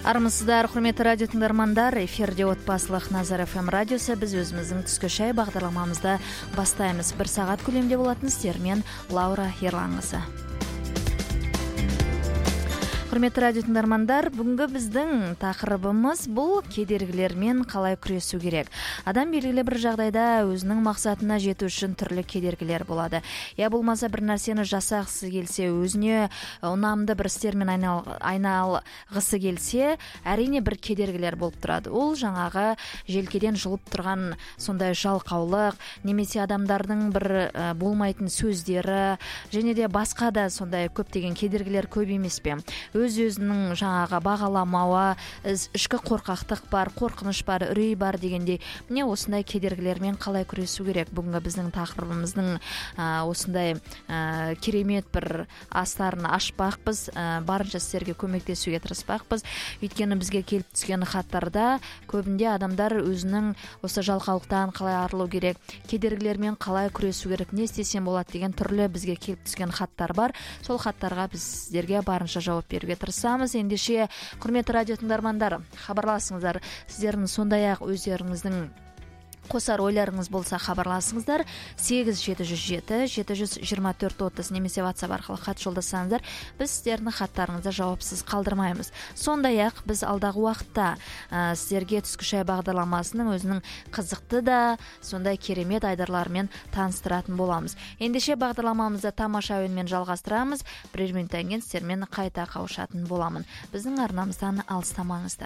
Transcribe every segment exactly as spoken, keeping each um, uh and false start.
Армысыздар, құрметті радио тыңдармандар, эфирде отбасылық Назар эф эм радиосы. Біз өзіміздің түскі шай бағдарламамызда бастаймыз. Бір сағат көлемде болатын істермен Лаура Ерланғысы. Құрметті радио тыңдармандар, бүгінгі біздің тақырыбымыз бұл кедергілермен қалай күресу керек. Адам белгілі бір жағдайда өзінің мақсатына жету үшін түрлі кедергілер болады. Я болмаса бір нәрсені жасағысы келсе, өзіне ұнамды бір істермен айналғысы келсе, әрине бір кедергілер болып тұрады. Ол жаңағы желкеден жұлып тұрған сондай жалқаулық, немесе адамдардың бір болмайтын сөздері, және де басқа да сондай көптеген кедергілер көп емес пе? Өз-өзінің жаңаға бағаламауы, ішкі қорқақтық бар, қорқыныш бар, үрей бар дегендей. Міне осындай кедергілермен қалай күресу керек? Бүгінгі біздің тақырыбымыздың осындай ә, керемет бір астарын ашпақпыз, ә, барынша сіздерге көмектесуге тырыспақпыз. Өйткені бізге келіп түскен хаттарда көбінде адамдар өзінің осы жалқаулықтан қалай арылу керек, кедергілермен қалай күресу керек, не істесем болады деген түрлі бізге келіп түскен хаттар бар. Сол хаттарға біз сіздерге барынша жауап беруге тырысамыз. Ендеше, құрметті радио тыңдармандар, хабарласыңыздар. Сіздердің сондай-ақ өздеріңіздің қосар ойларыңыз болса хабарласыңыздар. сегіз жеті жүз жеті жеті жүз жиырма төрт отыз немесе WhatsApp арқылы хат жолдасаңыздар, біз сіздердің хаттарыңызды жауапсыз қалдырмаймыз. Сондай-ақ біз алдағы уақытта ә, сіздерге түскі шай бағдарламасының өзінің қызықты да сондай керемет айдарларымен таныстыратын боламыз. Ендеше бағдарламамызды тамаша әуенмен жалғастырамыз. Бірер минуттан кейін сіздермен қайта қауышатын боламын. Біздің арнамыздан алыстамаңыздар.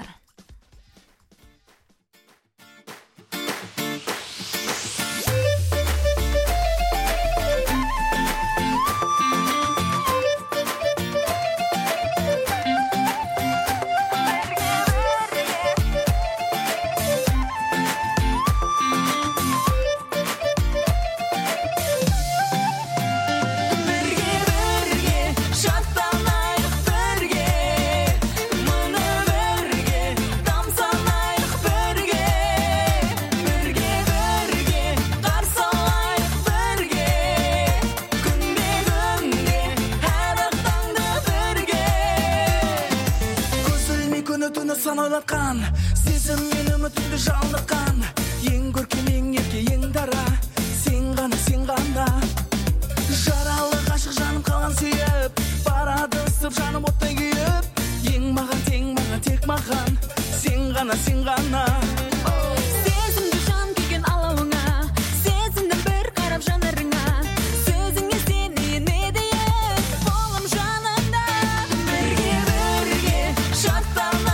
Сан ойлатқан, сезім мен үмітімді жалдыққан, ең көркем, ең ерке, ең дара, сен ғана, сен ғана. Жаралы ғашық жаным қалған сүйіп, барады ысып жаным оттай күйіп, ең маған, тең маған, тек маған, сен ғана, сен ғана. Сезімді жан күйген алауыңа, сезімді бір қарап жанарыңа, сөзіңе сенейін едейін, болым жанымда. Бірге, бірге, шаттана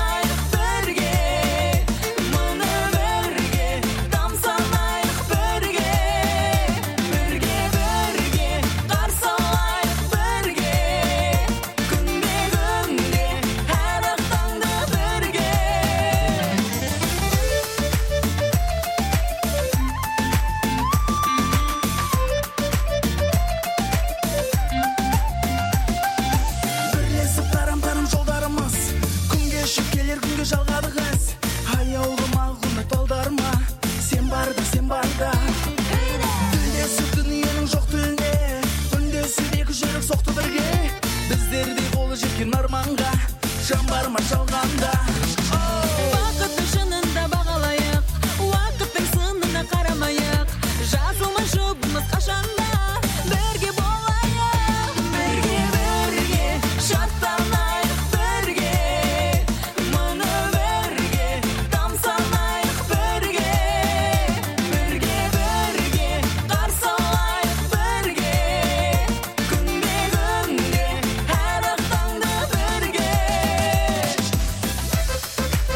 арманға жан бар ма жалғанда. Уақыттың шынында бағалайық, уақыттың сынына қарамайық, жазылмай жұбымыз қашанда бірге болайық. Бірге, бірге, шаттанайық бірге, мұны бірге тамсанайық бірге, бірге, бірге қарсы алайық бірге, күнде күнде әр ақтаңды бірге.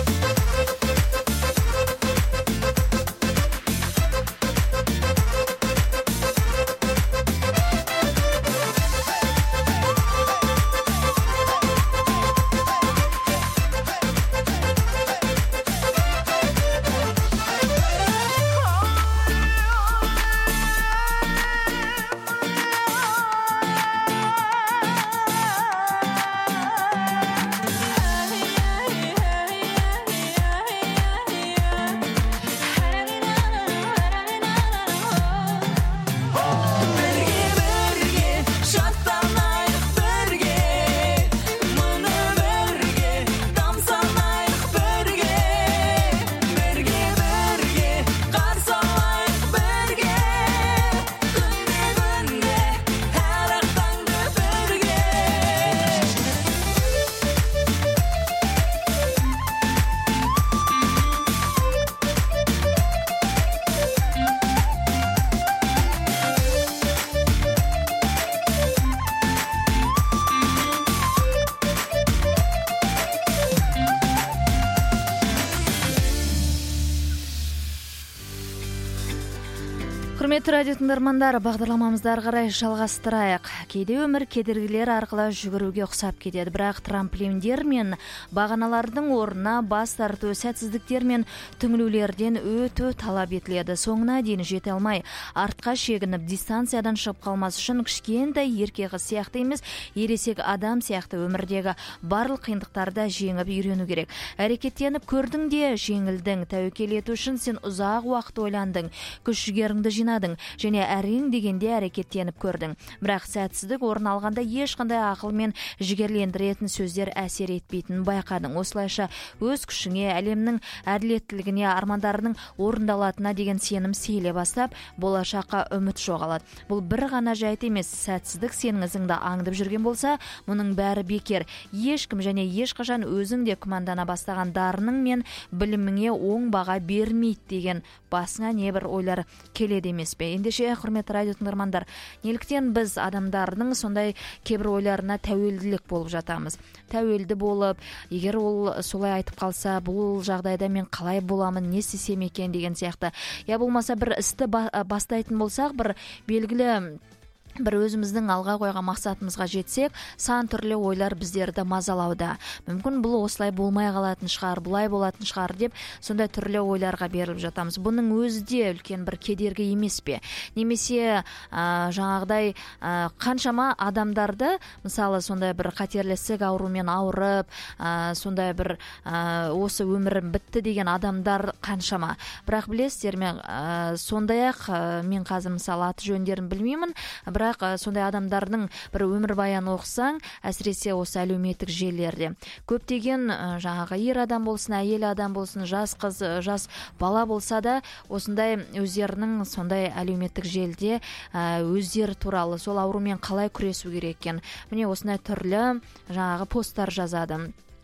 Құрметті радио тыңдармандар, бағдарламамызды ары қарай жалғастырайық. Кейде өмір кедергілер арқылы жүгіруге ұқсап кетеді, бірақ трамплиндер мен бағаналардың орнына бас тарту, сәтсіздіктер мен түңілулерден өту талап етіледі. Соңына дейін жете алмай, артқа шегініп, дистанциядан шығып қалмас үшін кішкентай ерке қыз сияқты емес, ересек адам сияқты өмірдегі барлық қиындықтарды жеңіп үйрену керек. Әрекеттеніп көрдің де жеңілдің, тәуекел ету үшін сен ұзақ уақыт ойландың, күш-жігеріңді жинадың және әрең дегенде әрекеттеніп көрдің. Бірақ сәтсіздік орын алғанда ешқандай ақыл мен жігерлендіретін сөздер әсер етпейтінін байқадың. Осылайша өз күшіңе, әлемнің әділеттілігіне, армандарының орындалатынына деген сенім сейіле бастап, болашаққа үміт жоғалады. Бұл бір ғана жайт емес, сәтсіздік сенің ізіңді аңдып жүрген болса, мұның бәрі бекер. Ешкім және ешқашан өзің де күмәндана бастаған дарының мен біліміңе оң баға бермейді деген басыңа небір ойлар келеді емес пе? Ендеше, құрметті радио тыңдармандар, неліктен біз адамдардың сондай кейбір ойларына тәуелділік болып жатамыз? Тәуелді болып, егер ол солай айтып қалса, бұл жағдайда мен қалай боламын, не істесем екен деген сияқты. Я болмаса бір істі бастайтын болсақ, бір белгілі бір өзіміздің алға қойған мақсатымызға жетсек, сан түрлі ойлар біздерді мазалауда. Мүмкін бұл осылай болмай қалатын шығар, бұлай болатын шығар деп, сондай түрлі ойларға беріліп жатамыз. Бұның өзі де үлкен бір кедергі емес пе? Немесе ә, жаңағыдай ә, қаншама адамдарды, мысалы сондай бір қатерлі ісік аурумен ауырып, ә, сондай бір ә, осы өмірім бітті деген адамдар қаншама. Бірақ білесіздер ме, ә, сондай-ақ ә, мен қазір мысалы аты жөндерін білмеймін, бірақ сондай адамдардың бір өмір баян оқысаң, әсіресе осы әлеуметтік желілерде көптеген жаңағы ер адам болсын, әйел адам болсын, жас қыз, жас бала болса да, осындай өздерінің сондай әлеуметтік желіде өздері туралы сол аурумен қалай күресу керек екен, міне осындай түрлі жаңағы посттар жазады.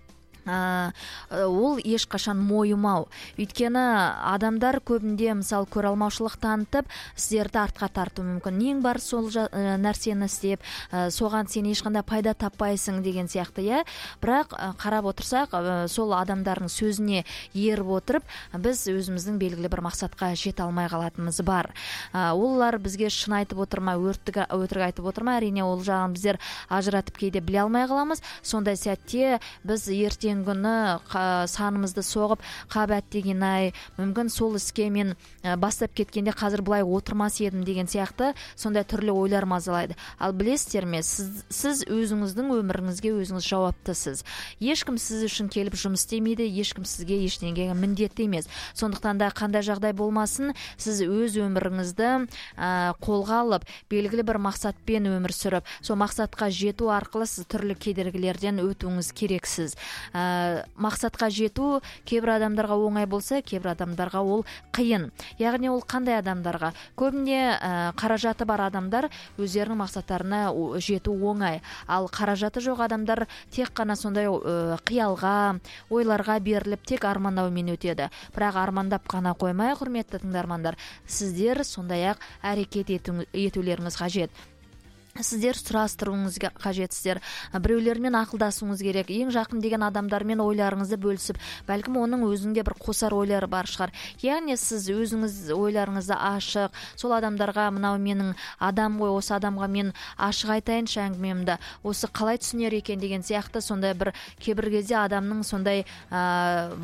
Ә, ол ешқашан мойымау. Өйткені адамдар көбінде мысалы көралмаушылық танытып, сіздерді артқа тарту мүмкін. Нең бар сол жа, ә, нәрсені істеп, ә, соған сен ешқандай пайда таппайсың деген сияқты, иә. Бірақ ә, қарап отырсақ, ә, сол адамдардың сөзіне еріп отырып, біз өзіміздің белгілі бір мақсатқа жете алмай қалатынымыз бар. Ә, олар бізге шын айтып отырма, өтірік айтып отырма, әрине ол жағын біздер ажыратып кейде біле алмай қаламыз. Сондай сәтте біз ертең күні санымызды соғып, қабат деген ай, мүмкін сол іске мен бастап кеткенде қазір бұлай отырмас едім деген сияқты сондай түрлі ойлар мазалайды. Ал білесіздер ме, сіз, сіз өзіңіздің өміріңізге өзіңіз жауаптысыз. Ешкім сіз үшін келіп жұмыс істемейді, ешкім сізге ештеңеге міндетті емес. Сондықтан да қандай жағдай болмасын, сіз өз өміріңізді ә, қолға алып, белгілі бір мақсатпен өмір сүріп, сол мақсатқа жету арқылы сіз түрлі кедергілерден өтуіңіз керексіз. Ә, мақсатқа жету кейбір адамдарға оңай болса, кейбір адамдарға ол қиын. Яғни ол қандай адамдарға? Көбіне ә, қаражаты бар адамдар өздерінің мақсаттарына жету оңай. Ал қаражаты жоқ адамдар тек қана сондай ә, қиялға, ойларға беріліп, тек армандаумен өтеді. Бірақ армандап қана қоймай, құрметті тыңдармандар, сіздер сондай-ақ әрекет ету, етулеріңіз қажет. Сіздер сұрастыруыңыз қажетсіздер, біреулермен ақылдасуыңыз керек, ең жақын деген адамдармен ойларыңызды бөлісіп, бәлкім оның өзінде бір қосар ойлары бар шығар. Яғни сіз өзіңіз ойларыңызды ашық, сол адамдарға мынау менің адам ғой, осы адамға мен ашық айтайыншы әңгімемді, осы қалай түсінер екен деген сияқты сондай бір кейбір кезде адамның сондай ә,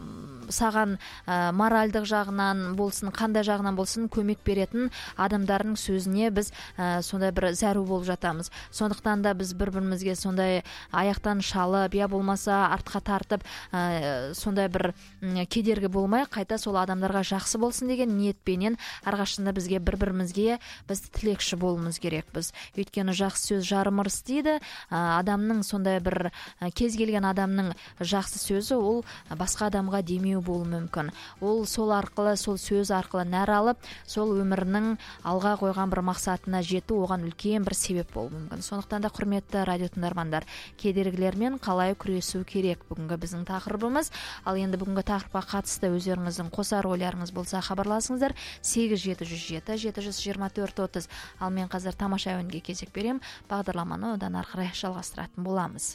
саған ә, моральдық жағынан болсын, қандай жағынан болсын көмек беретін адамдардың сөзіне біз ә, сондай бір зәру болып жатамыз. Сондықтан да біз бір-бірімізге сондай аяқтан шалып, я болмаса артқа тартып, ә, сондай бір кедергі болмай, қайта сол адамдарға жақсы болсын деген ниетпенен әрқашанда бізге бір-бірімізге біз тілекші болуымыз керекпіз. Өйткені жақсы сөз жарым ырыс дейді. Ә, адамның сондай бір кез келген адамның жақсы сөзі ол басқа адамға демеу болуы мүмкін. Ол сол арқылы, сол сөз арқылы нәр алып, сол өмірінің алға қойған бір мақсатына жету оған үлкен бір себеп болуы мүмкін. Сондықтан да құрметті радио тыңдармандар, кедергілермен қалай күресу керек бүгінгі біздің тақырыбымыз. Ал енді бүгінгі тақырыпқа қатысты өздеріңіздің қосар ойларыңыз болса хабарласыңыздар сегіз жеті жүз жеті жеті жүз жиырма төрт отыз. Ал мен қазір тамаша әуенге кезек берем, бағдарламаны одан ары қарай жалғастыратын боламыз.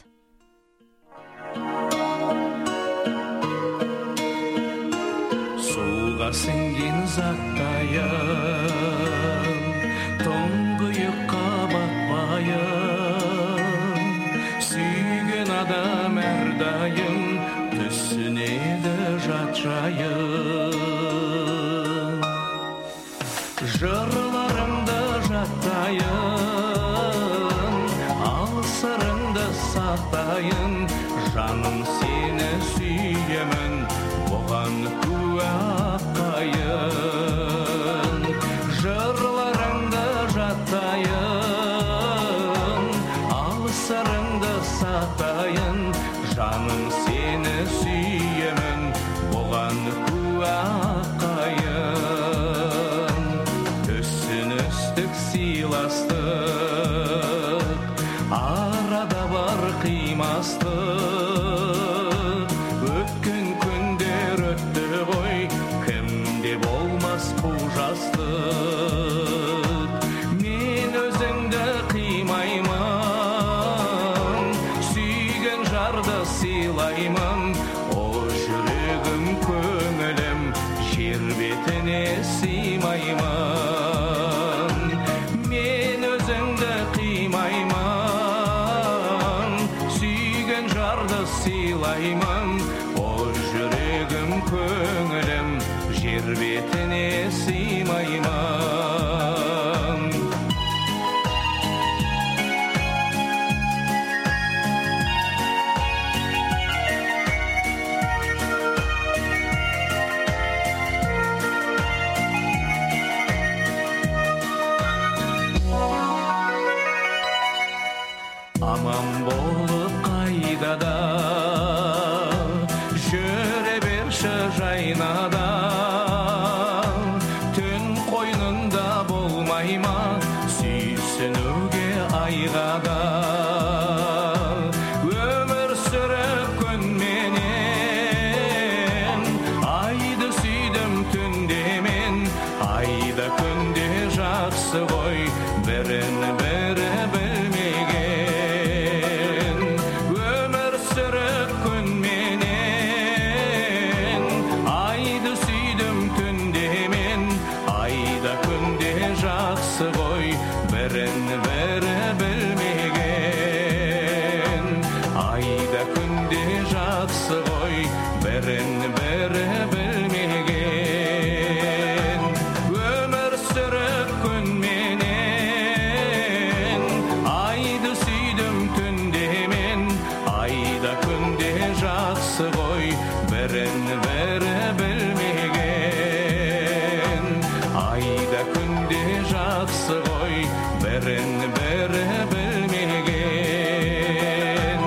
Суға сіңген заттайым адам әрдайым түсінеді жат жайын. Жырларыңды жаттайын, ал сырыңды сақтайын, жаным сені сүйемін, бұған куә қайын. Жырларыңды жаттайын, ал сырыңды сақтайын, жаным сені сүйемін, бұған куә қайын. Түсіністік сыйластық, арада бар қимастық. Өткен күндер өтті ғой, кімде болмас бұл жастық. Мен өзіңді қимаймын, сүйген жарды сыйлаймын. О жүрегім, көңілім, жер бетіне сыймаймын. Мен өзіңді қимаймын, сүйген жарды сыйлаймын. О жүрегім, көңілім, жер бетіне сыймаймын. Аман болып қайдада, жүре берші жайнада. Түн қойнында болмай ма, сүйсінуге айғада. Өмір сүріп күнменен, айды сүйдім түнде мен. Айда күнде жақсы ғой, бірін бірі білмеген. Өмір сүріп күнменен, айды сүйдім түнде мен. Айда күнде жақсы ғой, бірін бірі білмеген. Айда күнде жақсы ғой, бірін бірі білмеген. Өмір сүріп күнменен, айды сүйдім түнде мен. Айда күнде жақсы ғой, бірін бірі білмеген. Айда күнде жақсы ғой, бірін бірі білмеген.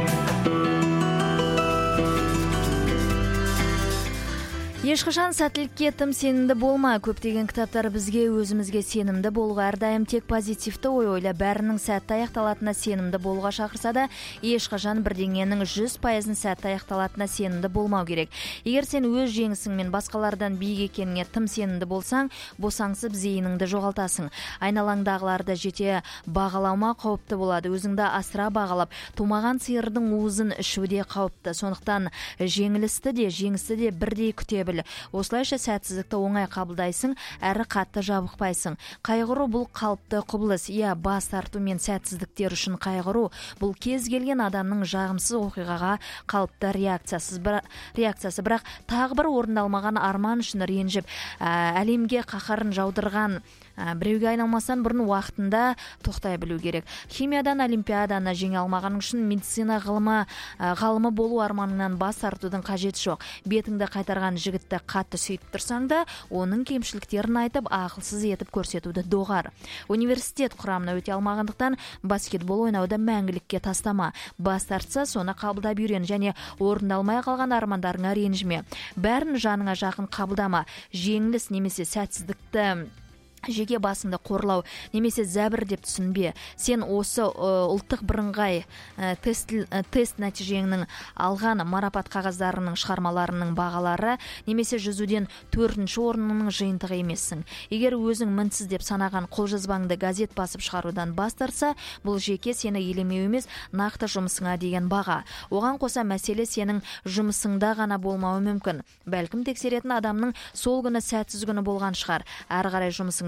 Ешқашан сәттілікке тым сенімді болма. Көптеген кітаптар бізге өзімізге сенімді болуға, әрдайым тек позитивті ой ойла, бәрінің сәтті аяқталатына сенімді болуға шақырса да, ешқашан бірдеңенің жүз пайызын сәтті аяқталатына сенімді болмау керек. Егер сен өз жеңісіңмен басқалардан биік екеніңе тым сенімді болсаң, босаңсып зейініңді жоғалтасың. Айналаңдағыларды жете бағалаума қауіпті болады. Өзіңді асыра бағалап, тумаған сиырдың уызын ішуде қауіпті. Сондықтан жеңілісті де, жеңісті де бірдей күте біл. Осылайша сәтсіздікті оңай қабылдайсың, әрі қатты жабықпайсың. Қайғыру бұл қалыпты құбылыс. Иә, бас тарту мен сәтсіздіктер үшін қайғыру бұл кез келген адамның жағымсыз оқиғаға қалыпты реакциясы. Бірақ тағы бір орындалмаған арман үшін ренжіп, әлемге қаһарын жаудырған біреуге айналмастан бұрын уақытында тоқтай білу керек. Химиядан олимпиаданы жеңе алмаған үшін медицина ғылымы ғалымы болу арманыңнан бас тартудың қажеті жоқ. Бетіңді қайтарған жігітті қатты сүйіп тұрсаң да, оның кемшіліктерін айтып, ақылсыз етіп көрсетуді доғар. Университет құрамына өте алмағандықтан баскетбол ойнауды мәңгілікке тастама. Бас тартса, соны қабылдап үйрен және орындалмай қалған армандарыңа ренжіме. Бәрін жаныңа жақын қабылдама. Жеңіліс немесе сәтсіздікті жеке басыңды қорлау немесе зәбір деп түсінбе. Сен осы ұлттық бірыңғай тест, тест нәтижеңнің алған марапат қағаздарының шығармаларының бағалары немесе жүзуден төртінші орнының жиынтығы емессің. Егер өзің мінсіз деп санаған қолжазбаңды газет басып шығарудан бас тартса, бұл жеке сені елемеу емес, нақты жұмысыңа деген баға. Оған қоса мәселе сенің жұмысыңда ғана болмауы мүмкін. Бәлкім тексеретін адамның сол күні сәтсіз күні болған шығар. Әрі қарай жұмысың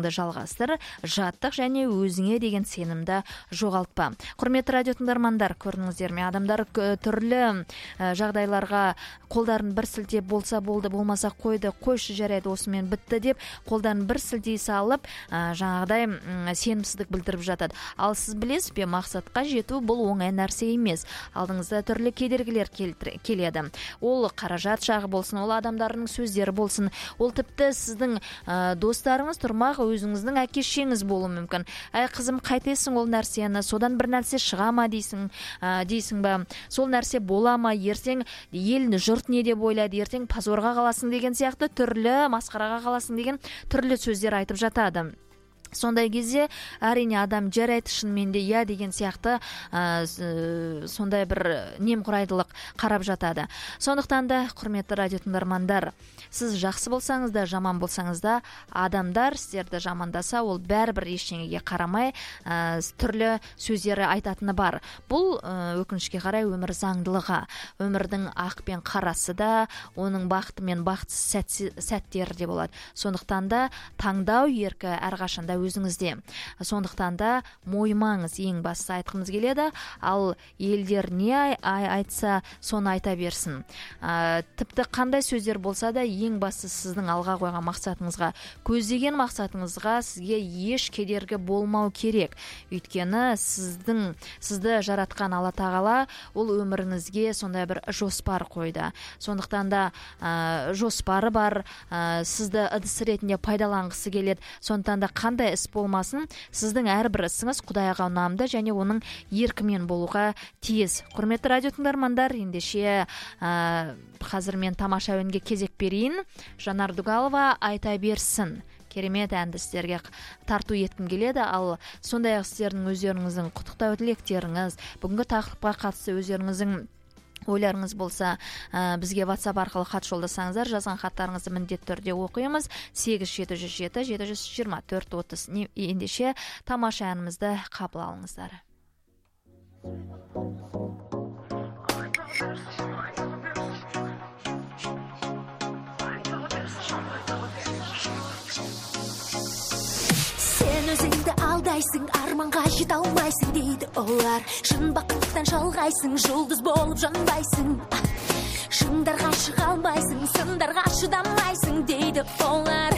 жұмысыңды жалғастыр, жаттық және өзіңе деген сенімді жоғалтпа. Құрметті радио тыңдармандар, көрдіңіздер ме, адамдар түрлі жағдайларға қолдарын бір сілтеп болса болды, болмаса қойды, қойшы жарайды, осымен бітті деп қолдарын бір сілтей салып, жаңағыдай сенімсіздік білдіріп жатады. Ал сіз білесіз бе, мақсатқа жету бұл оңай нәрсе емес. Алдыңызда түрлі кедергілер келеді. Ол қаражат жағы болсын, ол адамдардың сөздері болсын, ол тіпті сіздің достарыңыз тұрмақ, өзіңіздің әке-шешеңіз болуы мүмкін. Әй қызым, қайтесің ол нәрсені, содан бір нәрсе шыға ма дейсің, дейсің ба, сол нәрсе бола ма, ертең ел жұрт не деп ойлайды, ертең позорға қаласың деген сияқты, түрлі масқараға қаласың деген түрлі сөздер айтып жатады. Сондай кезде әрине адам жарайды, шынымен де иә деген сияқты ә, сондай бір немқұрайдылық қарап жатады. Сондықтан да, құрметті радио тыңдармандар, сіз жақсы болсаңыз да, жаман болсаңыз да, адамдар сіздерді жамандаса, ол бәрібір ештеңеге қарамай ә, түрлі сөздері айтатыны бар. Бұл ә, өкінішке қарай өмір заңдылығы. Өмірдің ақ пен қарасы да, оның бақыты мен бақытсыз сәттері де болады. Сондықтан да таңдау еркі әрқашанда өзіңізде. Сондықтан да мойымаңыз, ең бастысы айтқымыз келеді. Ал елдер не айтса, соны айта берсін. Ә, тіпті қандай сөздер болса да, ең бастысы сіздің алға қойған мақсатыңызға, көздеген мақсатыңызға сізге еш кедергі болмау керек. Өйткені сіздің сізді жаратқан Алла тағала ол өміріңізге сондай бір жоспар қойды. Сондықтан да ә, жоспары бар, ә, сізді ыдыс ретінде пайдаланғысы келеді. Сондықтан да қандай іс болмасын, сіздің әрбір ісіңіз Құдайға ұнамды және оның еркімен болуға тиіс. Құрметті радио тыңдармандар, ендеше ә, қазір мен тамаша әуенге кезек берейін. Жанар Дугалова айта берсін. Керемет әнді сіздерге тарту еткім келеді. Ал сондай-ақ сіздердің өздеріңіздің құттықтау тілектеріңіз, бүгінгі тақырыпқа қатысты өздеріңіздің ойларыңыз болса, ә, бізге WhatsApp арқылы хат жолдасаңыздар, жазған хаттарыңызды міндетті түрде оқимыз. сегіз жеті жүз жеті жеті жүз жиырма төрт отыз. Ендеше тамаша әнімізді қабыл алыңыздар. Өзіңді алдайсың, арманға жете алмайсың дейді олар. Шын бақыттан шалғайсың, жұлдыз болып жанбайсың. Шыңдарға шыға алмайсың, сындарға шыдамайсың дейді олар.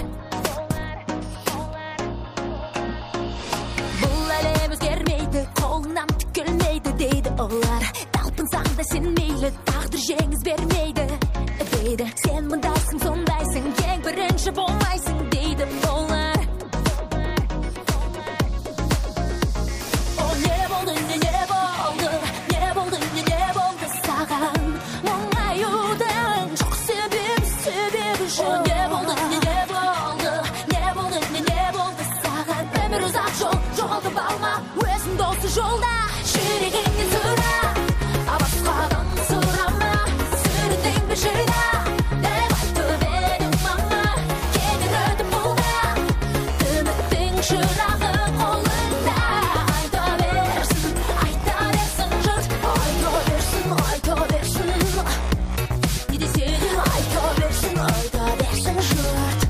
Бұл әлем өзгермейді, қолынан түк келмейді дейді олар. Талпынсаң да сен мейлі, тағдыр жеңіс бермейді дейді. Сен мұндайсың, сондайсың, ең бірінші болмайсың дейді олар. Жолда жүрегіңнен сұра, басқадан сұрама, сүріндің бе жырда, деп айтып едім мама, кетер өтіп болда, үміттің шырағы қолында. Айта берсін, айта берсін жұрт, айта берсін, айта берсін, не деседі, айта берсін, айта берсін жұрт.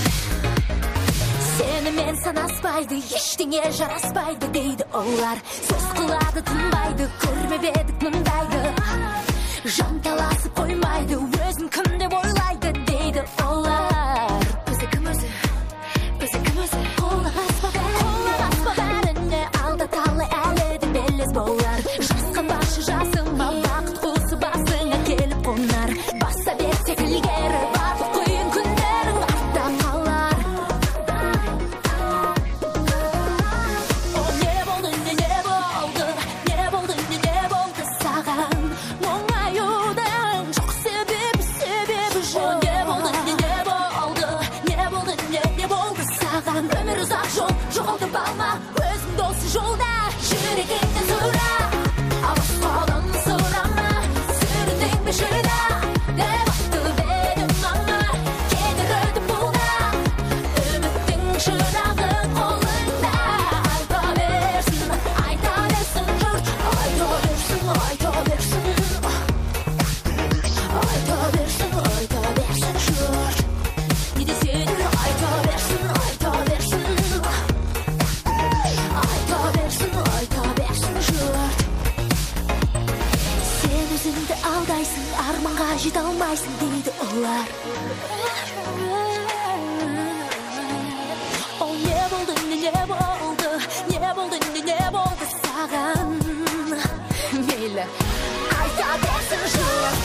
Сенімен санаспайды, ештеңе жараспайды дейді олар. Сөз қылады, тынбайды, көрмеп едік мұндайды. Жан таласып қоймайды, өзін кім деп ойлайды дейді олар. Өзі кім өзі, өзі кім өзі, қолы аспа бәріне, алда талай әлі де белес болар. Жасқа баршы жасыма, бақыт құсы басыңа келіп қонар. Баса берсек ілгері, барлық қиын күндерің артта қалар. Өмір ұзақ жол, жоғалтып алма, өзің досы жолда. Жүрегіңнен сұра, басқадан сұрама, сүріндің бе жырда, деп айтып едім мама, кетер өтіп болда, үміттің шырағы қолында. Айта берсін, айта берсін жұрт, айта берсін, айта берсін, айта берсін, айта берсін жұрт. Не деседі, айта берсін, айта берсін, жете алмайсың дейді олар. О, не болды, не болды, не болды, не болды саған? Мейлі, айта берсін жұрт.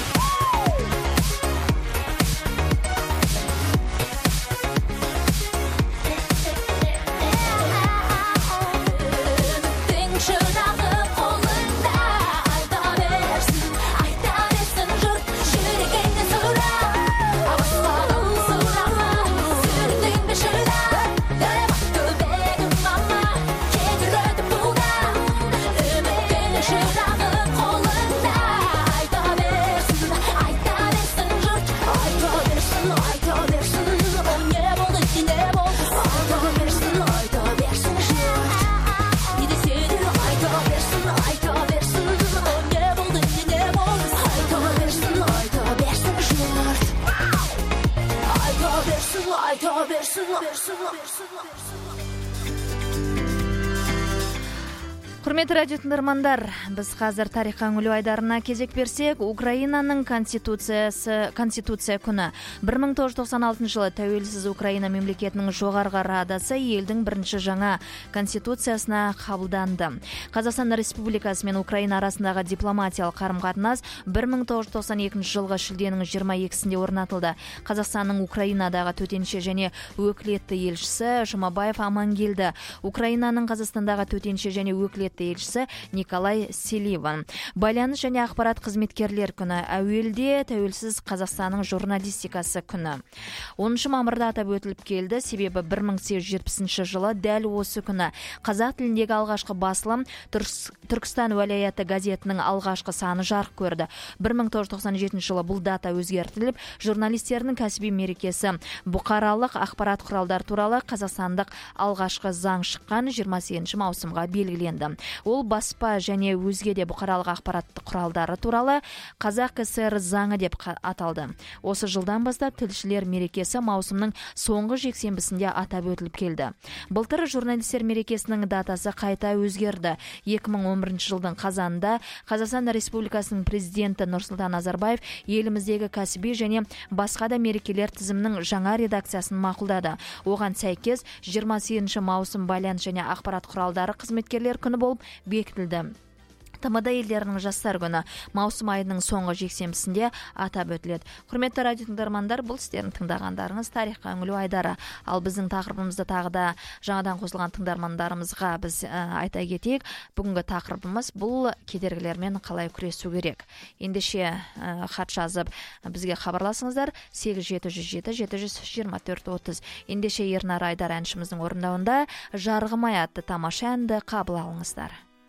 Құрметті радио тыңдармандар, біз қазір тарихқа үңілу айдарына кезек берсек, Украинаның конституциясы конституция күні. бір мың тоғыз жүз тоқсан алтыншы жылы тәуелсіз Украина мемлекетінің жоғарғы радасы елдің бірінші жаңа конституциясына қабылданды. Қазақстан Республикасы мен Украина арасындағы дипломатиялық қарым-қатынас бір мың тоғыз жүз тоқсан екінші жылғы шілденің жиырма екісінде орнатылды. Қазақстанның Украинадағы төтенше және өкілетті елшісі Жұмабаев Амангелді, Украинаның Қазақстандағы төтенше және өкілетті елшісі Николай Селиван. Байланыс және ақпарат қызметкерлер күні. Әуелде тәуелсіз Қазақстанның журналистикасы күні. оныншы мамырда атап өтіліп келді, себебі бір мың сегіз жүз жетпісінші жылы дәл осы күні қазақ тіліндегі алғашқы басылым Түркістан уәлаяты газетінің алғашқы саны жарық көрді. бір мың тоғыз жүз тоқсан жетінші жылы бұл дата өзгертіліп, журналистердің кәсіби мерекесі бұқаралық ақпарат құралдар туралы қазақстандық алғашқы заң шыққан жиырма сегізінші маусымға белгіленді. Ол баспа және өзге де бұқаралық ақпараттық құралдары туралы Қазақ КСР заңы деп аталды. Осы жылдан бастап тілшілер мерекесі маусымның соңғы жексенбісінде атап өтіліп келді. Былтыр журналистер мерекесінің датасы қайта өзгерді. екі мың он бірінші жылдың қазанында Қазақстан Республикасының президенті Нұрсұлтан Назарбаев еліміздегі кәсіби және басқа да мерекелер тізімінің жаңа редакциясын мақұлдады. Оған сәйкес жиырма сегізінші маусым байланыс және ақпарат құралдары қызметкерлер күні болып бекітілді. тмд елдерінің жастар күні маусым айының соңғы жексенбісінде атап өтіледі. Құрметті радио тыңдармандар, бұл сіздердің тыңдағандарыңыз тарихқа үңілу айдары. Ал біздің тақырыбымызды тағы да жаңадан қосылған тыңдармандарымызға біз ә, айта кетейік. Бүгінгі тақырыбымыз бұл кедергілермен қалай күресу керек. Ендеше ә, хат жазып бізге хабарласыңыздар сегіз жеті жүз жеті жеті жүз жиырма төрт отыз. Ендеше Ернар Айдар әншіміздің орындауында Жарғымай атты тамаша әнді қабыл алыңыздар.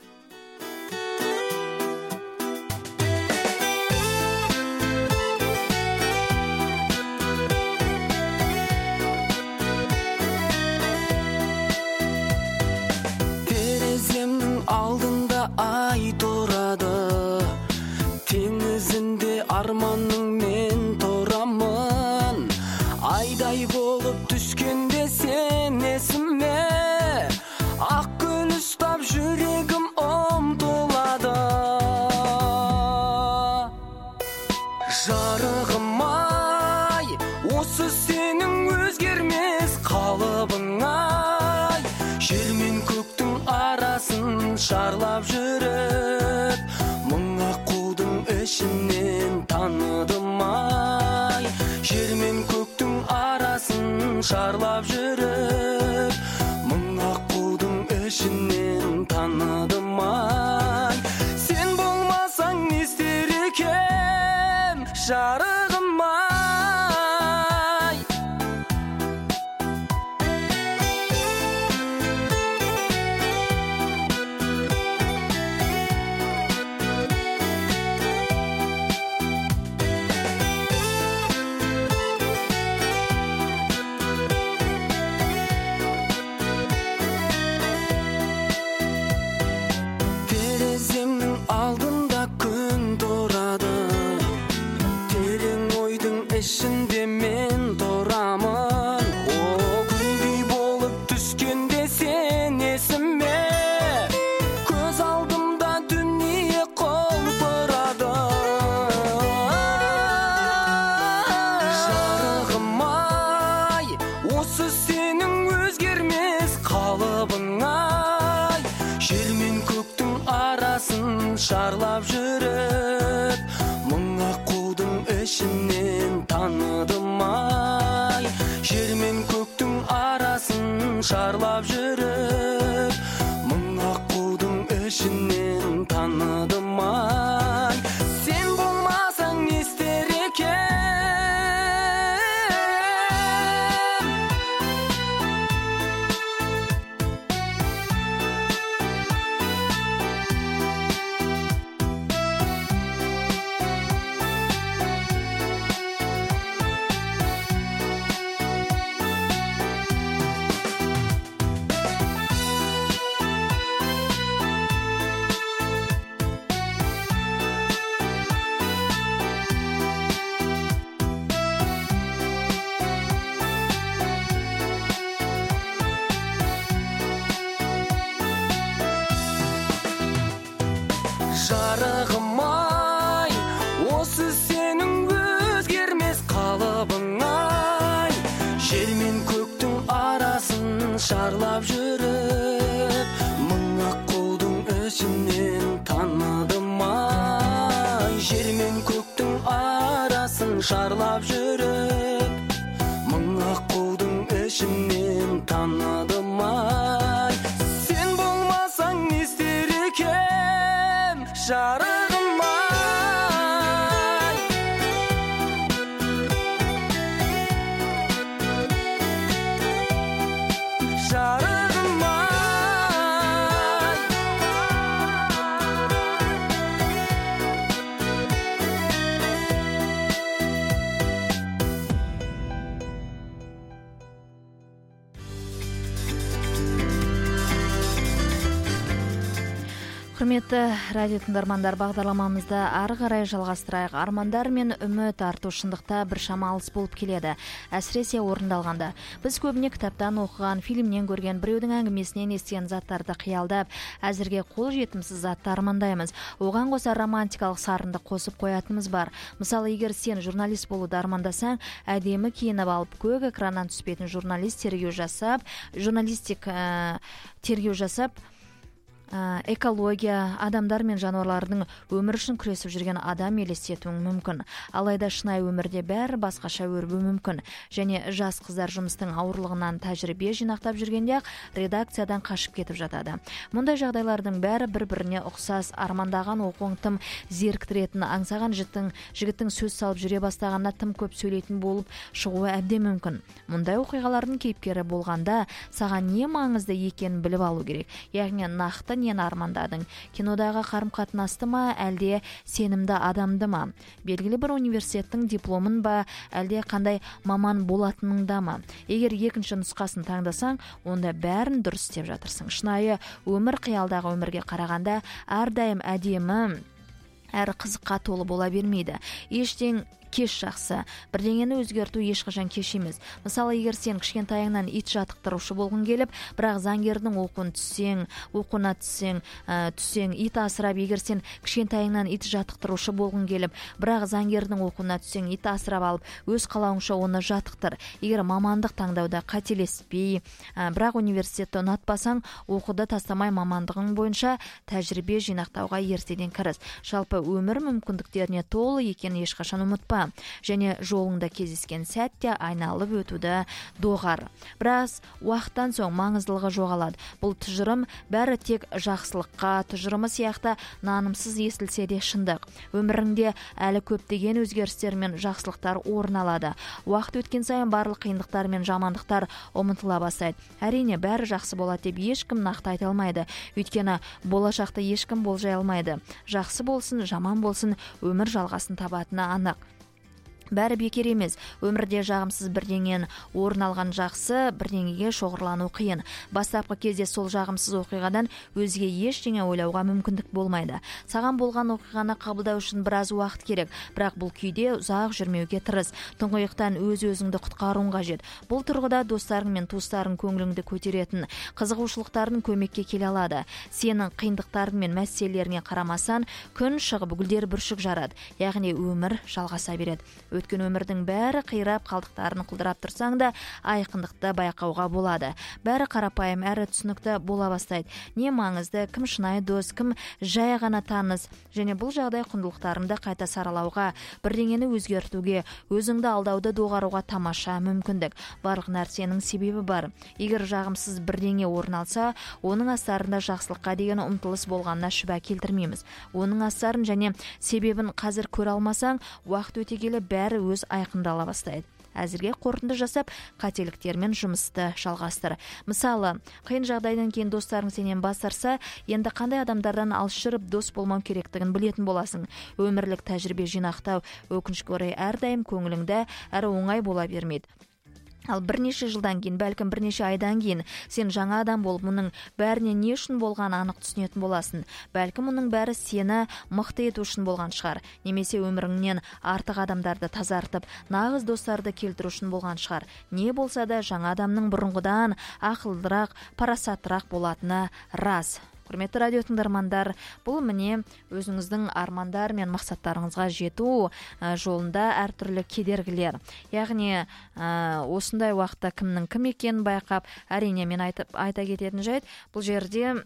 Алдында ай тұрады, теңізінде арманның мен тұрамын. Айдай болып түскенде сен есіме, ақ күн ұстап жүрегім ұмтылады. Жарығым-ай, осы сенің өзгермес қалыбың-ай, жер мен көктің арасын шарлап жүріп, мың аққудың ішінен таныдым-ай, жер мен көктің арасын шарлап жүріп, мың аққудың ішінен таныдым-ай. Сен болмасаң не істер екем, жарығым-ай. жүріп, мың аққудың ішінен таныдым ай. Жер мен көктің арасын шарлап жүріп, мың аққудың ішінен таныдым ай. Сен болмасаң не істер екен? Жарығым ай, осы сенің өзгермес қалыбың ай. Жер мен көктің арасын шарлап жүріп, мың аққудың ішінен таныдым ай. Жер мен көктің арасын шарлап жүріп, мың аққудың ішінен таныдым ай. Сен болмасаң не істер екен? Жарығым ай. Жарығым ай. Құрметті радио тыңдармандар, бағдарламамызды ары қарай жалғастырайық. Армандар мен үміт арту шындықта біршама алыс болып келеді, әсіресе орындалғанда. Біз көбіне кітаптан оқыған, фильмнен көрген, біреудің әңгімесінен естіген заттарды қиялдап, әзірге қол жетімсіз затты армандаймыз. Оған қоса романтикалық сарынды қосып қоятынымыз бар. Мысалы, егер сен журналист болуды армандасаң, әдемі киініп алып, көк экраннан түспейтін журналист тергеу жасап, журналистик ә, тергеу жасап, экология, адамдар мен жануарлардың өмір үшін күресіп жүрген адам елестетуің мүмкін. Алайда шынайы өмірде бәрі басқаша өрбуі мүмкін. Және жас қыздар жұмыстың ауырлығынан тәжірибе жинақтап жүргенде-ақ редакциядан қашып кетіп жатады. Мұндай жағдайлардың бәрі бір-біріне ұқсас. Армандаған оқуың тым зеріктіретін, аңсаған жігіттің, жігіттің сөз салып жүре бастағанда тым көп сөйлейтін болып шығуы әбден мүмкін. Мұндай оқиғалардың кейіпкері болғанда саған не маңызды екенін біліп алу керек. Яғни нақты нені армандадың? Кинодағы қарым-қатынасты ма, әлде сенімді адамды ма? Белгілі бір университеттің дипломын ба, әлде қандай маман болатыныңда ма? Егер екінші нұсқасын таңдасаң, онда бәрін дұрыс істеп жатырсың. Шынайы өмір қиялдағы өмірге қарағанда әрдайым әдемі, әрі қызыққа толы бола бермейді. Ештен кеш жақсы. Бірдеңені өзгерту ешқашан кеш емес. Мысалы, егер сен кішкентайыңнан ит жатықтырушы болғың келіп, бірақ заңгердің оқуын түссең, оқуына түссең, ә, түссең, ит асырап, егер сен кішкентайыңнан ит жатықтырушы болғың келіп, бірақ заңгердің оқуына түссең, ит асырап алып, өз қалауыңша оны жатықтыр. Егер мамандық таңдауда қателеспей, ә, бірақ университетті ұнатпасаң, оқуды тастамай мамандығың бойынша тәжірибе жинақтауға ертеден кіріс. Жалпы өмір мүмкіндіктеріне толы екенін ешқашан ұмытпа. Және жолыңда кездескен сәтте айналып өтуді доғар. Біраз уақыттан соң маңыздылығы жоғалады. Бұл тұжырым бәрі тек жақсылыққа, тұжырымы сияқты нанымсыз естілсе де шындық. Өміріңде әлі көптеген өзгерістер мен жақсылықтар орын алады. Уақыт өткен сайын барлық қиындықтар мен жамандықтар ұмытыла бастайды. Әрине, бәрі жақсы болады деп ешкім нақты айта алмайды. Өйткені болашақты ешкім болжай алмайды. Жақсы болсын, жаман болсын, өмір жалғасын табатыны анық. Бәрі бекер емес. Өмірде жағымсыз бірдеңен орын алған жақсы, бірдеңеге шоғырлану қиын. Бастапқы кезде сол жағымсыз оқиғадан өзге ештеңе ойлауға мүмкіндік болмайды. Саған болған оқиғаны қабылдау үшін біраз уақыт керек, бірақ бұл күйде ұзақ жүрмеуге тырыс. Тұңғиықтан өз-өзіңді құтқаруың қажет. Бұл тұрғыда достарың мен туыстарың көңіліңді көтеретін, қызығушылықтарын көмекке келе алады. Сенің қиындықтарың мен мәселелеріңе қарамасан, күн шығып гүлдер бүршік жарады. Яғни өмір жалғаса береді. Өткен өмірдің бәрі қирап қалдықтарын құлдырап тұрсаң да айқындықты байқауға болады. Бәрі қарапайым әрі түсінікті бола бастайды. Не маңызды, кім шынайы дос, кім жай ғана таныс, және бұл жағдай құндылықтарыңды қайта саралауға, бірдеңені өзгертуге, өзіңді алдауды доғаруға тамаша мүмкіндік. Барлық нәрсенің себебі бар. Егер жағымсыз бірдеңе орын алса, оның астарында жақсылыққа деген ұмтылыс болғанына шүбә келтірмейміз. Оның астарын және себебін қазір көре алмасаң, уақыт өте келе бәрі өз айқындала бастайды. Әзірге қорытынды жасап, қателіктермен жұмысты жалғастыр. Мысалы, қиын жағдайдан кейін достарың сенен бас тартса, енді қандай адамдардан алыс жүріп дос болмау керектігін білетін боласың. Өмірлік тәжірибе жинақтау өкінішке орай әрдайым көңіліңде әрі оңай бола бермейді. Ал бірнеше жылдан кейін, бәлкім бірнеше айдан кейін сен жаңа адам болып, мұның бәріне не үшін болған анық түсінетін боласың. Бәлкім мұның бәрі сені мықты ету үшін болған шығар. Немесе өміріңнен артық адамдарды тазартып, нағыз достарды келтіру үшін болған шығар. Не болса да жаңа адамның бұрынғыдан ақылдырақ, парасаттырақ болатыны рас. Құрметті радио тыңдармандар, бұл міне өзіңіздің армандар мен мақсаттарыңызға жету жолында әртүрлі кедергілер. Яғни осындай уақытта кімнің кім екенін байқап, әрине мен айтып айта кететін жайт, бұл жерде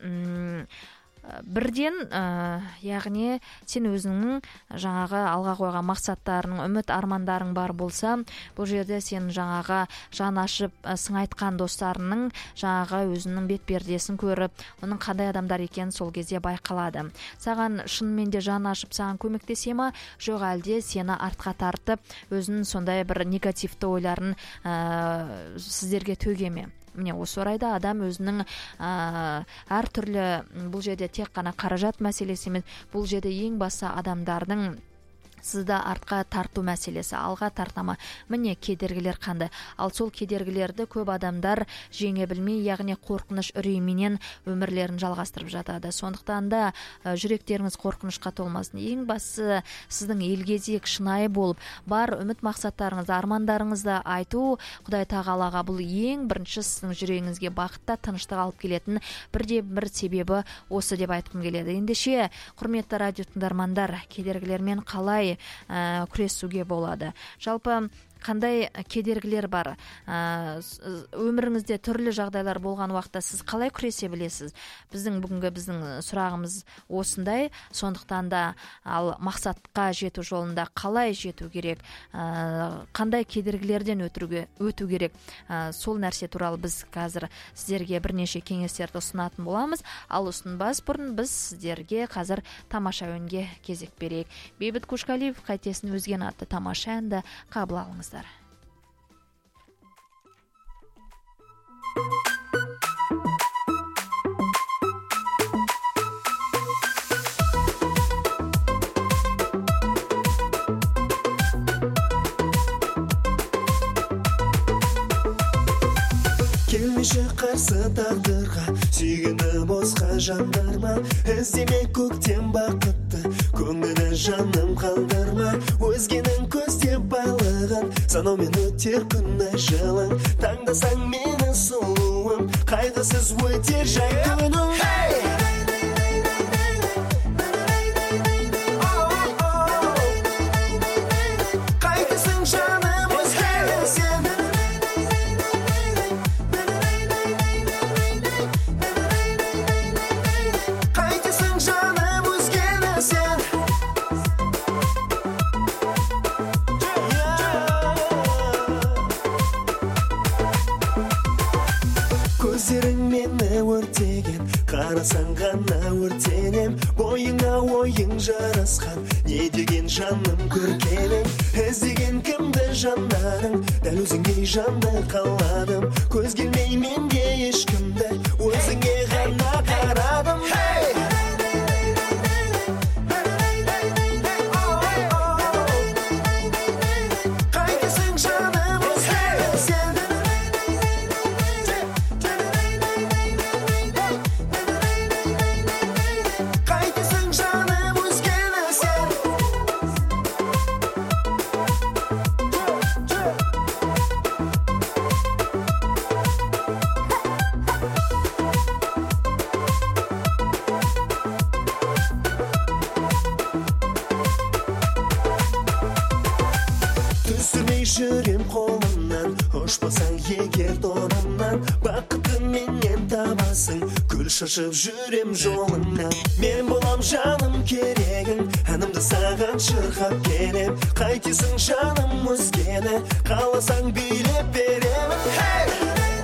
бірден, ә, яғни сен өзіңнің жаңағы алға қойған мақсаттарың, үміт армандарың бар болса, бұл жерде сен жаңағы жан ашып сын айтқан достарының жаңағы өзінің бет пердесін көріп, оның қандай адамдар екенін сол кезде байқалады. Саған шынымен де жан ашып саған көмектесе ме, жоқ әлде сені артқа тартып, өзінің сондай бір негативті ойларын ә, сіздерге төге ме? Міне осы орайда адам өзінің әртүрлі, бұл жерде тек қана қаражат мәселесі емес, бұл жерде ең басы адамдардың сізді артқа тарту мәселесі, алға тартама. Міне кедергілер қанды. Ал сол кедергілерді көп адамдар жеңе білмей, яғни қорқыныш үрейменен өмірлерін жалғастырып жатады. Сондықтан да жүректеріңіз қорқынышқа толмасын. Ең бастысы сіздің елгезек, шынайы болып, бар үміт мақсаттарыңызды, армандарыңызды айту, Құдай тағалаға бұл ең бірінші сіздің жүрегіңізге бақытта тыныштық алып келетін бірде бір себебі осы деп айтқым келеді. Ендеше, құрметті радио тыңдармандар, кедергілермен қалай күресуге болады? Жалпы қандай кедергілер бар? Өміріңізде түрлі жағдайлар болған уақытта сіз қалай күресе білесіз? Біздің бүгінгі біздің сұрағымыз осындай. Сондықтан да ал мақсатқа жету жолында қалай жету керек? Қандай кедергілерден өтуге өту керек? Сол нәрсе туралы біз қазір сіздерге бірнеше кеңестерді ұсынатын боламыз. Ал ұсынбас бұрын біз сіздерге қазір тамаша әнге кезек берейік. Бейбіт Қошқалиев қайтесін өзген атты тамаша әнді қабыл алыңыз. Келмеші қарсы тағдырға, сүйгенім осқа жандарма, іздеме көктем бақытты, көңілі жаным қалдырма. Өзгенің көздеп байлығын, санаумен өтер күні жылың, таңдасаң мені сұлуым, қайғысыз өтер жай күнің. Көздерің мені өртеген, қарасаң ғана өртенем, бойыңа ойың жарасқан, не деген жаным көркемең, іздеген кімді жандарың, дәл өзіңдей жанды қаладым, көз келмей менге ешкімді, өзіңе ғана қарадым. жүрем қолымнан, ұшпасаң егер торымнан, бақытты менен табасың, гүл шашып жүрем жолыңнан. Мен болам жаным керегің, әнімді саған шырқап келем, қайтесің жаным өзгені, қаласаң билеп беремін. Hey!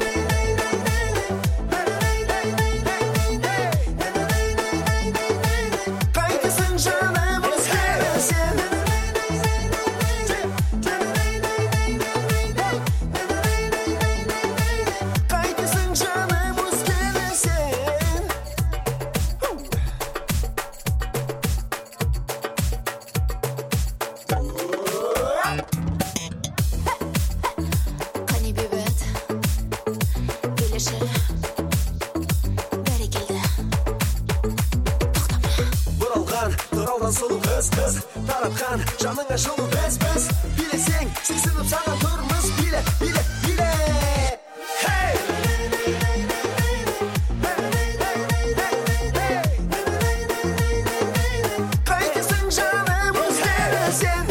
Сұлу қыз қыз таратқан жаныңа жылу біз біз билесең сүйсініп саған тұрмыз биле биле биле hey! Қайтесің жаным өзгені сен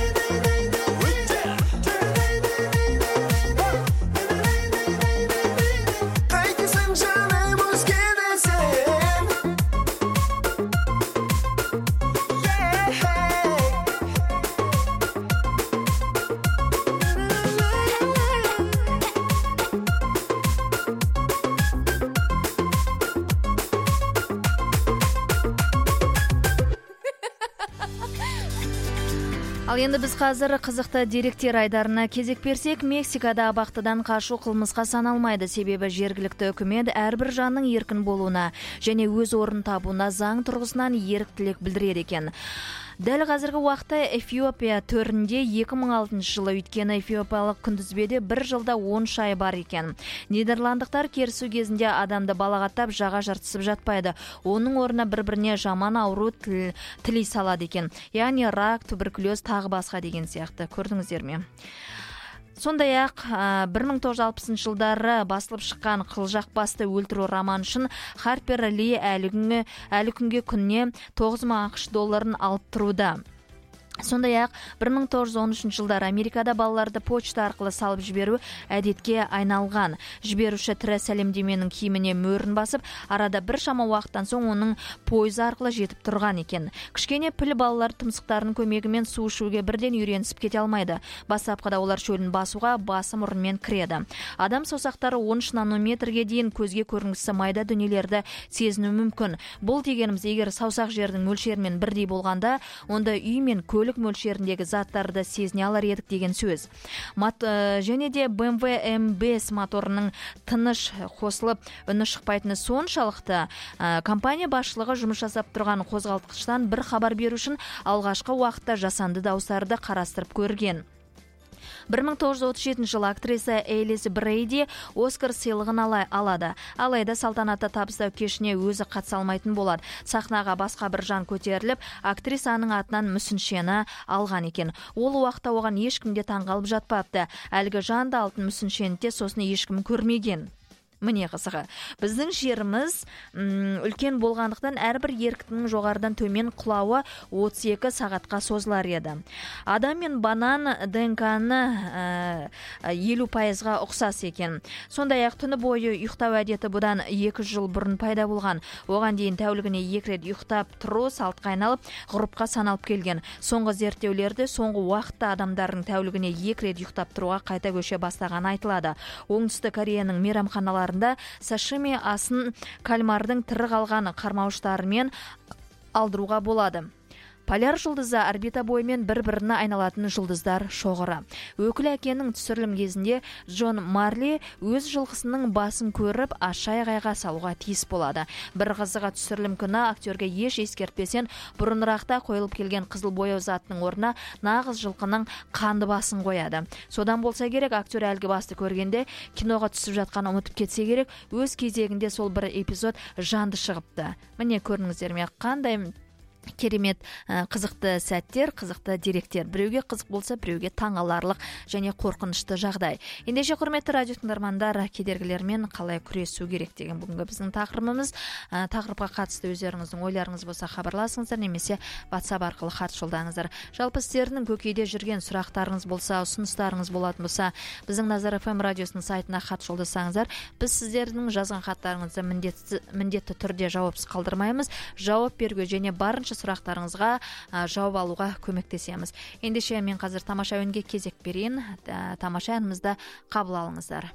қайтесің жаным өзгені сен Ал енді біз қазір қызықты деректер айдарына кезек берсек, Мексикада абақтыдан қашу қылмысқа саналмайды, себебі жергілікті үкімет әрбір жанның еркін болуына және өз орнын табуына заң тұрғысынан еріктілік білдіреді екен. Дәл қазіргі уақытта Эфиопия төрінде екі мың алтыншы жылы, өйткені эфиопиялық күнтізбеде бір жылда он ай бар екен. Нидерландықтар керісу кезінде адамды балағаттап жаға жыртысып жатпайды. Оның орнына бір-біріне жаман ауру тілей салады екен. Яғни рак, туберкулез тағы басқа деген сияқты. Көрдіңіздер ме? Сондай-ақ бір мың тоғыз жүз алпысыншы жылдары басылып шыққан қылжақ басты өлтіру романы үшін Харпер Ли әлі күнге, әлі күнге күніне тоғыз мың ақш долларын алып тұруда. Сондай-ақ бір мың тоғыз жүз он үшінші жылдары Америкада балаларды почта арқылы салып жіберу әдетке айналған. Жіберуші тірі сәлемдеменің киіміне мөрін басып, арада бір шама уақыттан соң оның пойызы арқылы жетіп тұрған екен. Кішкене піл балалар тұмсықтарының көмегімен су ішуге бірден үйренісіп кете алмайды. Бастапқыда олар шөлін басуға басы мұрынмен кіреді. Адам саусақтары он үш нанометрге дейін көзге көрінгісі майда дүниелерді сезіну мүмкін. Бұл дегеніміз, егер саусақ жердің мөлшерімен бірдей болғанда, онда үй мен көлік мөлшеріндегі заттарды сезіне алар едік деген сөз. Мат, ә, және де бэ эм вэ эм бес моторының тыныш қосылып үні шықпайтыны соншалықты, ә, компания басшылығы жұмыс жасап тұрған қозғалтқыштан бір хабар беру үшін алғашқы уақытта жасанды дауыстарды қарастырып көрген. бір мың тоғыз жүз отыз жетінші жылы актриса Элис Брейди Оскар сыйлығын алады. Алайда салтанатты табыстау кешіне өзі қатыса алмайтын болады. Сахнаға басқа бір жан көтеріліп, актрисаның атынан мүсіншені алған екен. Ол уақытта оған ешкім де таңғалып жатпапты. Әлгі жанды алтын мүсіншені сосын ешкім көрмеген. Міне қызығы. Біздің жеріміз үлкен болғандықтан әрбір еріктінің жоғарыдан төмен құлауы отыз екі сағатқа созылар еді. Адам мен банан дэ эн ка-ны елу пайызға ұқсас екен. Сондай-ақ түні бойы ұйықтау әдеті бұдан екі жыл бұрын пайда болған. Оған дейін тәулігіне екі рет ұйықтап тұру салтқа айналып, ғұрыпқа саналып келген. Соңғы зерттеулерде соңғы уақытта адамдардың тәулігіне екі рет ұйықтап тұруға қайта көше бастаған айтылады. Оңтүстік Кореяның мейрамханаларында сашими асын кальмардың тірі қалған қармауыштарымен алдыруға болады. Поляр жұлдызы орбита бойымен бір-біріне айналатын жұлдыздар шоғыры. Өкіл әкенің түсірілім кезінде Джон Марли өз жылқысының басын көріп ашай айғайға салуға тиіс болады. Бір қызыға түсірілім күні актерге еш ескертпесен бұрынырақта қойылып келген қызыл бояу затының орнына нағыз жылқының қанды басын қояды. Содан болса керек, актер әлгі басты көргенде киноға түсіп жатқан ұмытып кетсе керек, өз кезегінде сол бір эпизод жанды шығыпты. Міне көріңіздер ме, қандай керемет қызықты сәттер, қызықты деректер. Біреуге қызық болса, біреуге таңғаларлық және қорқынышты жағдай. Ендеше құрметті радио тыңдармандар, кедергілермен қалай күресу керек деген бүгінгі біздің тақырыбымыз. Тақырыпқа қатысты өздеріңіздің ойларыңыз болса хабарласыңыздар, немесе WhatsApp арқылы хат жолдаңыздар. Жалпы сіздердің көкейде жүрген сұрақтарыңыз болса, ұсыныстарыңыз болатын болса, біздің Назар эф эм радиосының сайтына хат жолдасаңыздар, біз сіздердің жазған хаттарыңызды міндетті, міндетті түрде жауапсыз қалдырмаймыз. Жауап беруге және барынша сұрақтарыңызға жауап алуға көмектесеміз. Ендеше мен қазір тамаша үнге кезек берейін. Тамаша әнімізді қабыл алыңыздар.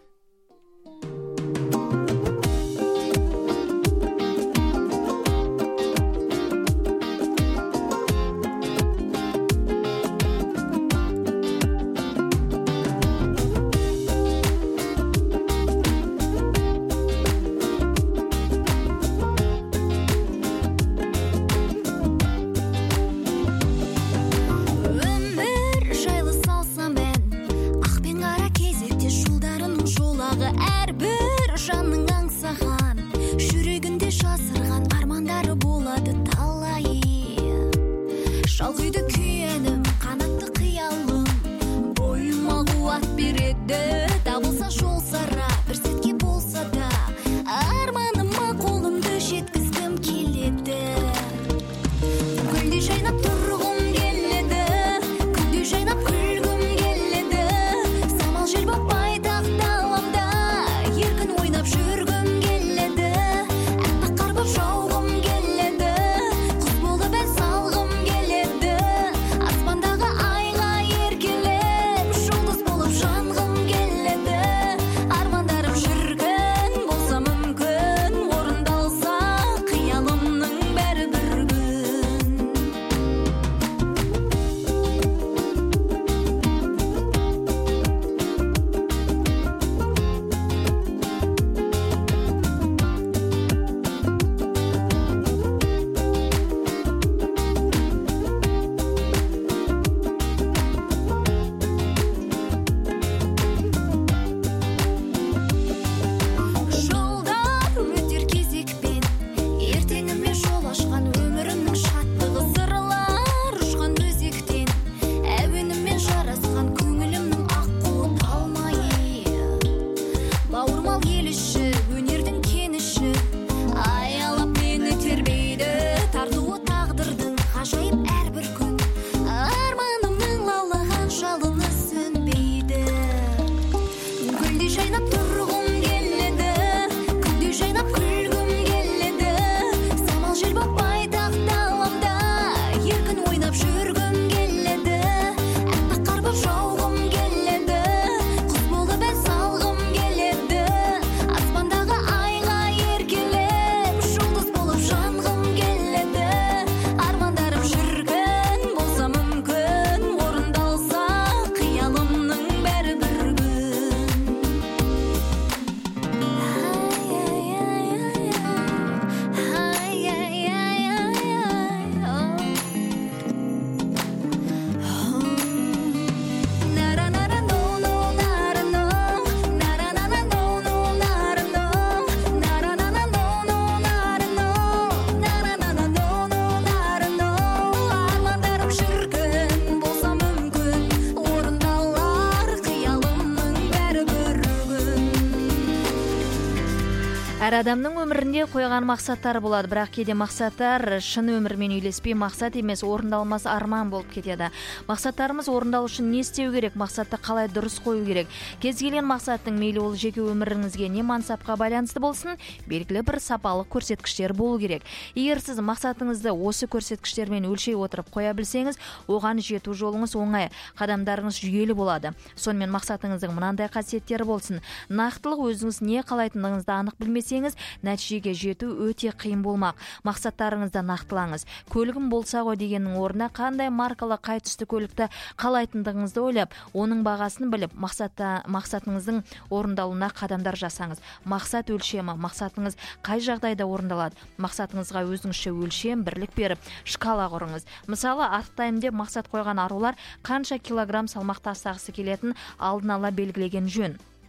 Әр адамның өмірінде қойған мақсаттары болады, бірақ кейде мақсаттар шын өмірмен үйлеспей, мақсат емес, орындалмас арман болып кетеді. Мақсаттарымыз орындалу үшін не істеу керек, мақсатты қалай дұрыс қою керек. Кез келген мақсаттың, мейлі ол жеке өміріңізге не мансапқа байланысты болсын, белгілі бір сапалық көрсеткіштер болу керек. Егер сіз мақсатыңызды осы көрсеткіштермен өлшей отырып қоя білсеңіз, оған жету жолыңыз оңай, қадамдарыңыз жүйелі болады. Сонымен мақсатыңыздың мынандай қасиеттері болсын: нақтылық, өзіңіз не қалайтындығыңызды анық білмесеңіз, нәтижеге жету өте қиын болмақ. Мақсаттарыңызды нақтылаңыз. Көлігім болса ғой дегеннің орнына қандай маркалы, қай түсті көлікті қалайтындығыңызды ойлап, оның бағасын біліп, мақсатта мақсатыңыздың орындалуына қадамдар жасаңыз. Мақсат өлшемі, мақсатыңыз қай жағдайда орындалады? Мақсатыңызға өзіңізше өлшем, бірлік беріп, шкала құрыңыз. Мысалы, артықтаймын деп мақсат қойған арулар қанша килограмм салмақ тастағысы келетін алдын ала белгілеген жөн.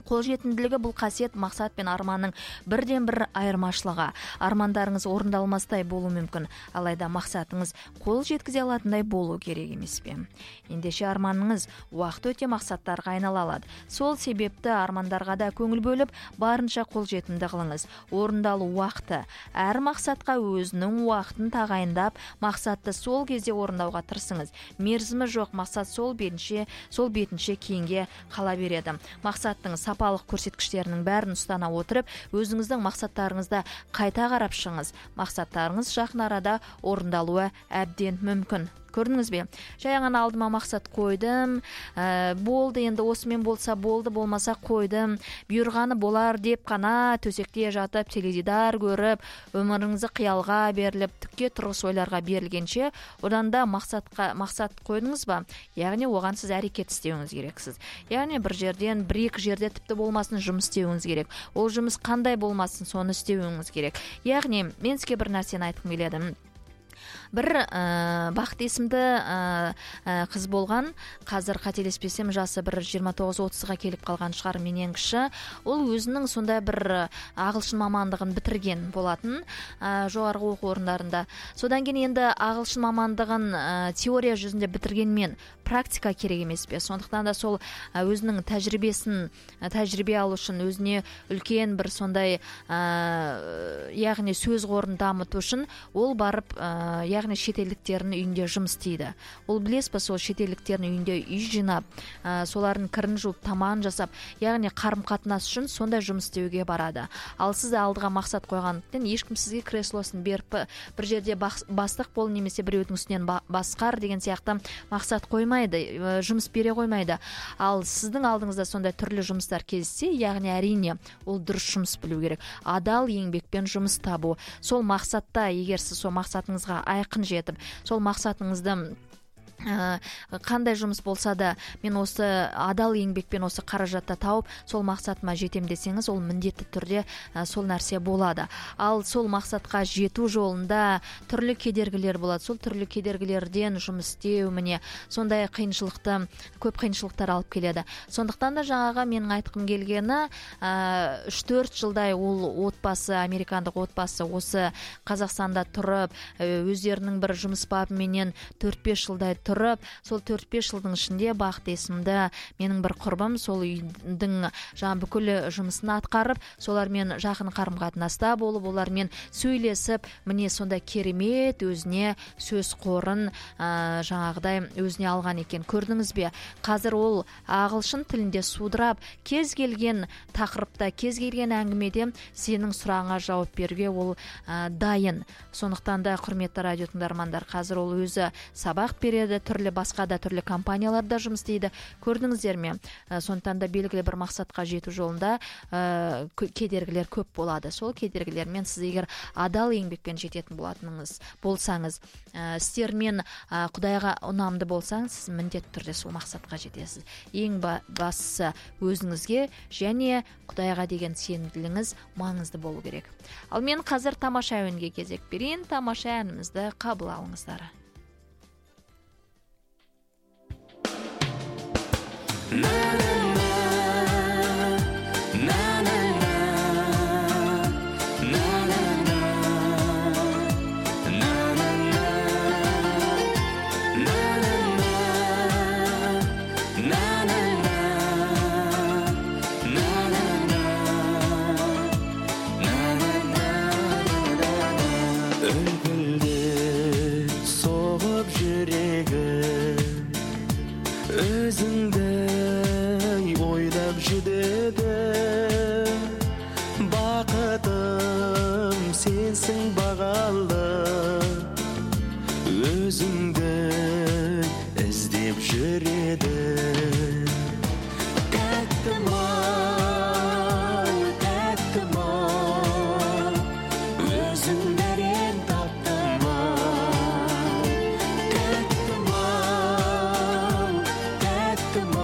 Қолжетімділігі бұл қасиет мақсат пен арманның бірден бір айырмашылығы. Армандарыңыз орындалмастай болу мүмкін, алайда мақсатыңыз қол жеткізе алатындай болу керек емес пе? Ендеше арманыңыз уақыт өте мақсаттарға айнала алады. Сол себепті армандарға да көңіл бөліп, барынша қолжетімді қылыңыз. Орындалу уақыты. Әр мақсатқа өзінің уақытын тағайындап, мақсатты сол кезде орындауға тырысыңыз. Мерзімі жоқ мақсат сол бетінше, сол бетінше кейінге қала береді. Мақсаттың сапалық көрсеткіштерінің бәрін ұстана отырып, өзіңіздің мақсаттарыңызда қайта қарап шығыңыз. Мақсаттарыңыз жақын арада орындалуы әбден мүмкін. Көрдіңіз бе? Жай ғана алдыма мақсат қойдым, ә, болды, енді осымен болса болды, болмаса қойдым, бұйырғаны болар деп қана төсекте жатып, теледидар көріп, өміріңізді қиялға беріліп, түкке тұрғыс ойларға берілгенше, одан да мақсатқа мақсат қойдыңыз ба? Яғни оған сіз әрекет істеуіңіз керексіз. Яғни бір жерден, бір-екі жерде тіпті болмасын жұмыс істеуіңіз керек. Ол жұмыс қандай болмасын, соны істеуіңіз керек. Яғни мен сізге бір нәрсені айтқым келеді. Бір ә, Бақыт есімді ә, ә, қыз болған, қазір қателеспесем жасы бір жиырма тоғыз отызға келіп қалған шығар, менен кіші. Ол өзінің сондай бір ағылшын мамандығын бітірген болатын, ә, жоғарғы оқу орындарында. Содан кейін енді ағылшын мамандығын ә, теория жүзінде бітіргенмен практика керек емес пе? Сондықтан да сол ә, өзінің тәжірибесін, ә, тәжірибе алу үшін өзіне үлкен бір сондай ә, яғни сөз қорын дамыту үшін ол барып ә, яғни шетелдіктердің үйінде жұмыс істейді. Ол білесіз ба, сол шетелдіктердің үйінде үй жинап, ә, солардың кірін жуып, тамағын жасап, яғни қарым-қатынас үшін сондай жұмыс істеуге барады. Ал сіз алдыға мақсат қойғандықтан ешкім сізге креслосын беріп, бір жерде бастық бол немесе біреудің үстінен басқар деген сияқты мақсат қоймайды, жұмыс бере қоймайды. Ал сіздің алдыңызда сондай түрлі жұмыстар кездессе, яғни әрине ол дұрыс жұмыс білу керек. Адал еңбекпен жұмыс табу. Сол мақсатта, егер сіз сол мақсатыңызға айқын жетіп, сол мақсатыңызды қандай жұмыс болса да мен осы адал еңбекпен осы қаражатты тауып сол мақсатыма жетем десеңіз, ол міндетті түрде сол нәрсе болады. Ал сол мақсатқа жету жолында түрлі кедергілер болады. Сол түрлі кедергілерден жұмыс істеу, міне сондай қиыншылықты, көп қиыншылықтар алып келеді. Сондықтан да жаңаға менің айтқым келгені, үш-төрт жылдай ол отбасы, американдық отбасы осы Қазақстанда тұрып, өздерінің бір жұмыс бабыменен төрт-бес жылдай тұрып, сол төрт-бес жылдың ішінде Бақыт есімді менің бір құрбым сол үйдің жаңа бүкіл жұмысын атқарып, солармен жақын қарым-қатынаста болып, олармен сөйлесіп, міне сондай керемет өзіне сөз қорын ә, жаңағыдай өзіне алған екен. Көрдіңіз бе? Қазір ол ағылшын тілінде судырап, кез келген тақырыпта, кез келген әңгімеде сенің сұрағыңа жауап беруге ол ә, дайын. Сондықтан да құрметті радио тыңдармандар, қазір ол өзі сабақ береді, түрлі басқа да түрлі компанияларда жұмыс істейді. Көрдіңіздер ме? Сондықтан да белгілі бір мақсатқа жету жолында ә, кедергілер көп болады. Сол кедергілермен сіз егер адал еңбекпен жететін болатыныңыз болсаңыз, ә, істермен ә, Құдайға ұнамды болсаңыз, сіз міндетті түрде сол мақсатқа жетесіз. Ең бастысы өзіңізге және Құдайға деген сенімділігіңіз маңызды болу керек. Ал мен қазір тамаша әуенге кезек берейін. Тамаша әнімізді қабыл алыңыздар. Come on.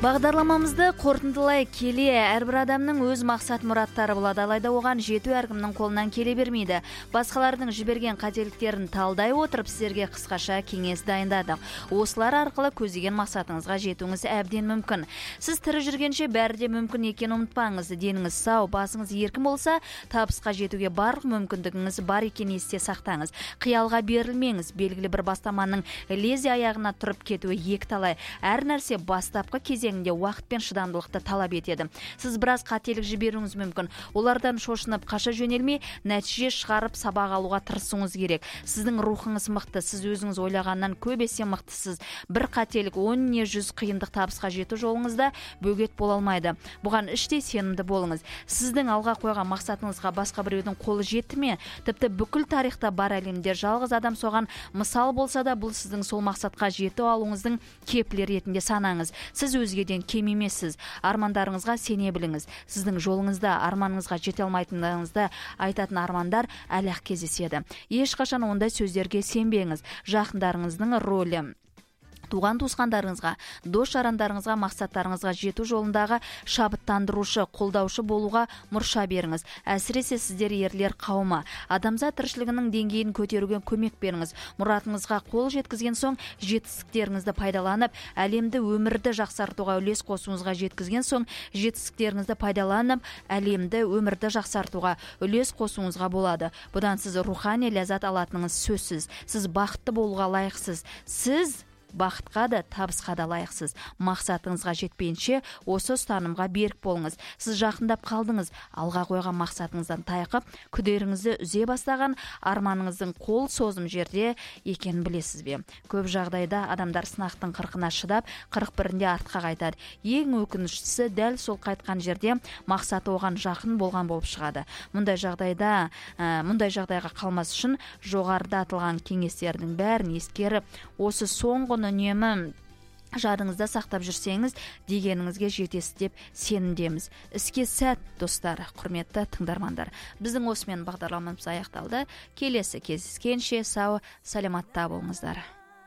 Бағдарламамызды қорытындылай келе, әрбір адамның өз мақсат мұраттары болады, алайда оған жету әркімнің қолынан келе бермейді. Басқалардың жіберген қателіктерін талдай отырып, сіздерге қысқаша кеңес дайындадық. Осылар арқылы көздеген мақсатыңызға жетуіңіз әбден мүмкін. Сіз тірі жүргенше бәрі де мүмкін екенін ұмытпаңыз. Деніңіз сау, басыңыз еркін болса, табысқа жетуге барлық мүмкіндігіңіз бар екенін есте сақтаңыз. Қиялға берілмеңіз. Белгілі бір бастаманың лезде аяғына тұрып кетуі екіталай. Әр нәрсе бастапқы кезең уақыт пен шыдамдылықты талап етеді. Сіз біраз қателік жіберуіңіз мүмкін. Олардан шошынып қаша жөнелмей, нәтиже шығарып сабақ алуға тырысуыңыз керек. Сіздің рухыңыз мықты, сіз өзіңіз ойлағаннан көп есе мықтысыз. Бір қателік он не жүз қиындық табысқа жету жолыңызда бөгет бола алмайды. Бұған іштей сенімді болыңыз. Сіздің алға қойған мақсатыңызға басқа біреудің қолы жетті ме? Тіпті бүкіл тарихта бар әлемде жалғыз адам соған мысал болса да, бұл сіздің сол мақсатқа жету алуыңыздың кепілі ретінде санаңыз. Сіз өзге кем емессіз. Армандарыңызға сене біліңіз. Сіздің жолыңызда арманыңызға жете алмайтыныңызды айтатын армандар әлі-ақ кездеседі. Ешқашан ондай сөздерге сенбеңіз. Жақындарыңыздың рөлі туған туысқандарыңызға, дос жарандарыңызға, мақсаттарыңызға жету жолындағы шабыттандырушы, қолдаушы болуға мұрша беріңіз. Әсіресе сіздер ерлер қауымы. Адамзат тіршілігінің деңгейін көтеруге көмек беріңіз. Мұратыңызға қол жеткізген соң, жетістіктеріңізді пайдаланып, әлемді, өмірді жақсартуға үлес қосуыңызға жеткізген соң, жетістіктеріңізді пайдаланып, әлемді, өмірді жақсартуға үлес қосуыңызға болады. Бұдан сіз рухани ләззат алатыныңыз сөзсіз. Сіз бақытты болуға лайықсыз. Сіз бақытқа да, табысқа да лайықсыз. Мақсатыңызға жетпейінше осы ұстанымға берік болыңыз. Сіз жақындап қалдыңыз, алға қойған мақсатыңыздан тайқып, күдеріңізді үзе бастаған арманыңыздың қол созым жерде екенін білесіз бе? Көп жағдайда адамдар сынақтың қырқына шыдап, қырық бірінде артқа қайтады. Ең өкініштісі, дәл сол қайтқан жерде мақсаты оған жақын болған болып шығады. Мұндай жағдайда, ә, мұндай жағдайға қалмас үшін жоғарыда атылған кеңестердің бәрін ескеріп, осы соңғы үнемі жадыңызда сақтап жүрсеңіз, дегеніңізге жетесіз деп сенімдеміз. Іске сәт, достар, құрметті тыңдармандар. Біздің осымен бағдарламамыз аяқталды. Келесі кездескенше сау, саламатта болыңыздар.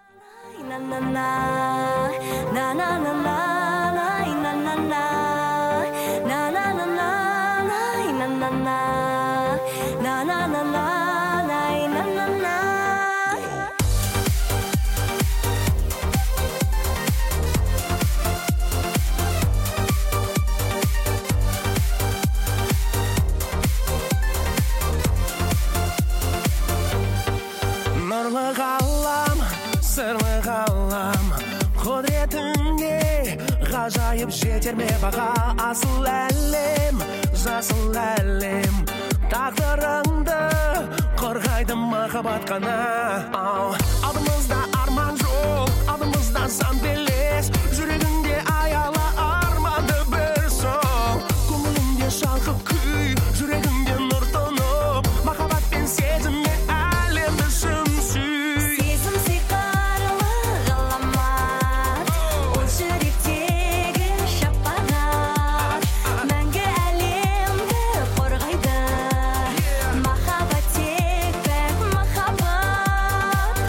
Нұрлы ғалам, сырлы ғалам, құдіретіңе ғажайып жетер ме баға? Асыл әлем, жасыл әлем, тағдырыңды қорғайды махаббат қана. Алдымызда арман жол, алдымызда сан белес, жүрегіңде аяла арманды бір сол. Көңіліңде шалқып күй, жүрегіңде нұр тұнып, махаббат пен сезіммен әлемді шын сүй. Сезім сиқырлы ғаламат, ол жүректегі шапағат, мәңгі әлемді қорғайды. Махаббат тек пәк махаббат.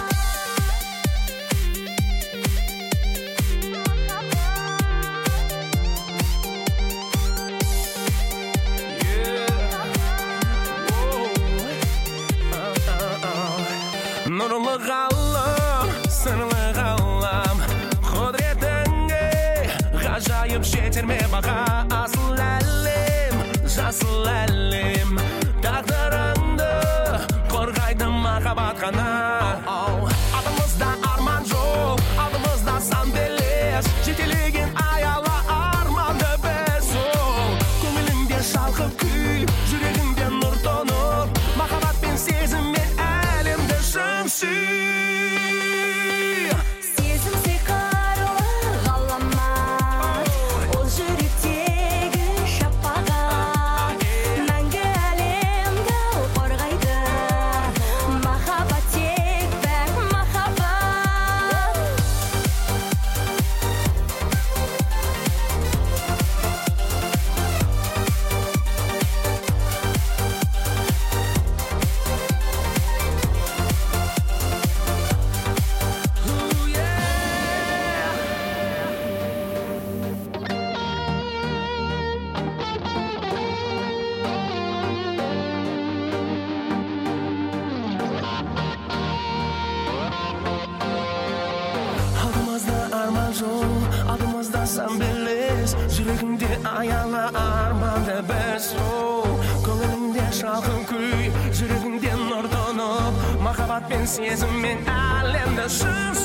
Нұрлы ғалам, сырлы ғалам, құдіретіңе ғажайып жетер ме баға? Асыл әлем, жасыл әлем, тағдырыңды қорғайды махаббат қана. Алдымызда арман жол, алдымызда сан белес, жетелеген аяла арманды бір сол. Көңіліңде шалқып күй, жүрегіңде нұр тұнып, махаббат пен сезіммен әлемді шын сүй. Сезім сиқырлы ғаламат, ол жүректегі шапағат, мәңгі әлемді қорғайды. Махаббат тек болсам білес жүрегіңде аяла арманды біз көңіліңде шалқын күй жүрегіңде нұр тұнып махаббат пен сезіммен әлемді